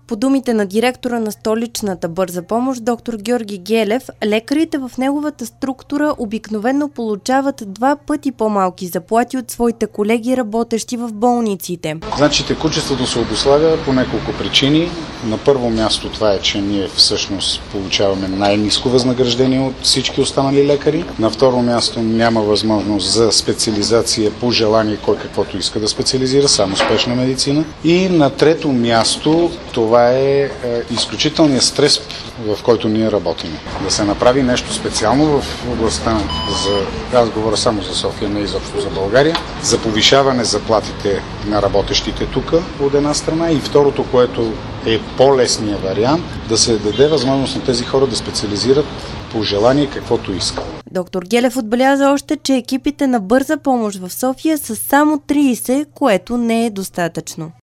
По думите на директора на столичната бърза помощ, доктор Георги Гелев, лекарите в неговата структура обикновено получават 2 пъти по-малки заплати от своите колеги, работещи в болниците. Значи текучеството се обуславя по няколко причини. На първо място това е, че ние всъщност получаваме най-ниско възнаграждение от всички останали лекари. На второ място няма възможност за специализация по желание, кой каквото иска да специализира, само спешна медицина. И на трето място това е изключителният стрес, в който ние работим. Да се направи нещо специално в областта аз говоря само за София, не изобщо за България, за повишаване заплатите на работещите тук от една страна и второто, което е по-лесният вариант, да се даде възможност на тези хора да специализират по желание каквото искат. Доктор Гелев отбеляза още, че екипите на бърза помощ в София са само 30, което не е достатъчно.